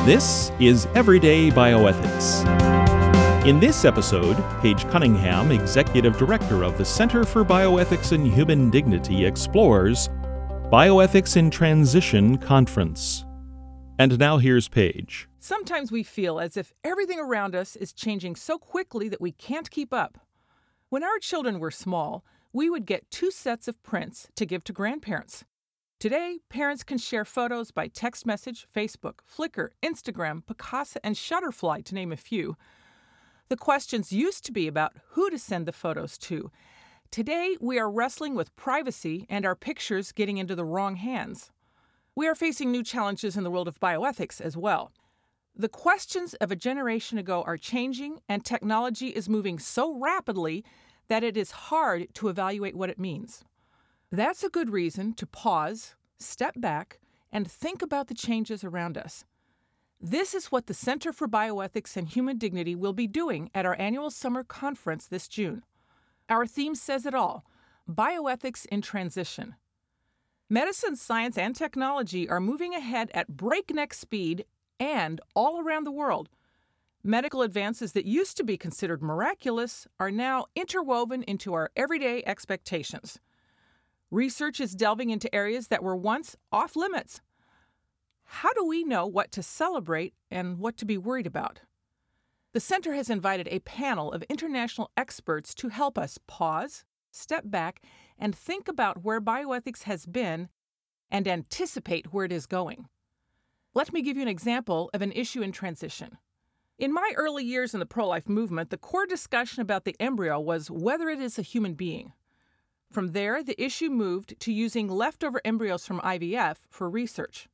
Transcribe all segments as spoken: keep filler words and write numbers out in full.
This is Everyday Bioethics. In this episode, Paige Cunningham, Executive Director of the Center for Bioethics and Human Dignity, explores Bioethics in Transition Conference. And now here's Paige. Sometimes we feel as if everything around us is changing so quickly that we can't keep up. When our children were small, we would get two sets of prints to give to grandparents. Today, parents can share photos by text message, Facebook, Flickr, Instagram, Picasa, and Shutterfly, to name a few. The questions used to be about who to send the photos to. Today, we are wrestling with privacy and our pictures getting into the wrong hands. We are facing new challenges in the world of bioethics as well. The questions of a generation ago are changing, and technology is moving so rapidly that it is hard to evaluate what it means. That's a good reason to pause, step back, and think about the changes around us. This is what the Center for Bioethics and Human Dignity will be doing at our annual summer conference this June. Our theme says it all: Bioethics in Transition. Medicine, science, and technology are moving ahead at breakneck speed and all around the world. Medical advances that used to be considered miraculous are now interwoven into our everyday expectations. Research is delving into areas that were once off limits. How do we know what to celebrate and what to be worried about? The Center has invited a panel of international experts to help us pause, step back, and think about where bioethics has been and anticipate where it is going. Let me give you an example of an issue in transition. In my early years in the pro-life movement, the core discussion about the embryo was whether it is a human being. From there, the issue moved to using leftover embryos from I V F for research.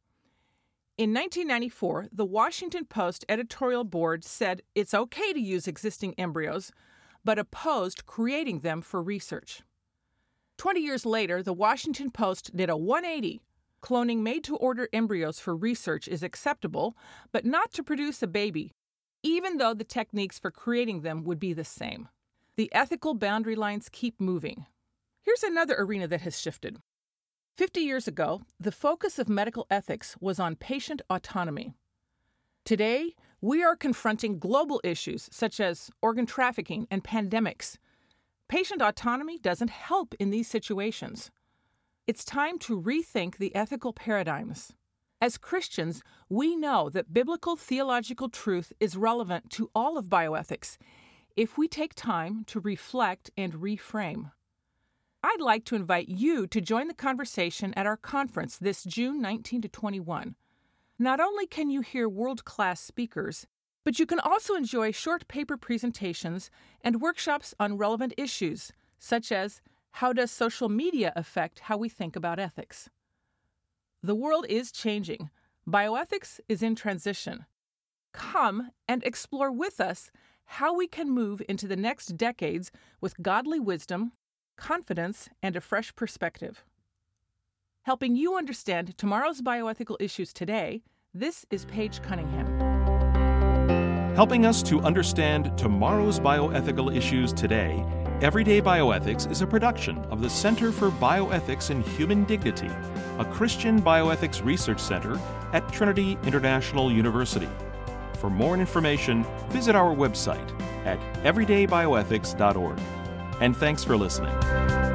In nineteen ninety-four, the Washington Post editorial board said it's okay to use existing embryos, but opposed creating them for research. Twenty years later, the Washington Post did a one eighty. Cloning made-to-order embryos for research is acceptable, but not to produce a baby, even though the techniques for creating them would be the same. The ethical boundary lines keep moving. Here's another arena that has shifted. Fifty years ago, the focus of medical ethics was on patient autonomy. Today, we are confronting global issues such as organ trafficking and pandemics. Patient autonomy doesn't help in these situations. It's time to rethink the ethical paradigms. As Christians, we know that biblical theological truth is relevant to all of bioethics if we take time to reflect and reframe. I'd like to invite you to join the conversation at our conference this June nineteenth to twenty-first. Not only can you hear world-class speakers, but you can also enjoy short paper presentations and workshops on relevant issues, such as how does social media affect how we think about ethics? The world is changing. Bioethics is in transition. Come and explore with us how we can move into the next decades with godly wisdom, confidence, and a fresh perspective. Helping you understand tomorrow's bioethical issues today, this is Paige Cunningham. Helping us to understand tomorrow's bioethical issues today, Everyday Bioethics is a production of the Center for Bioethics and Human Dignity, a Christian bioethics research center at Trinity International University. For more information, visit our website at everyday bioethics dot org. And thanks for listening.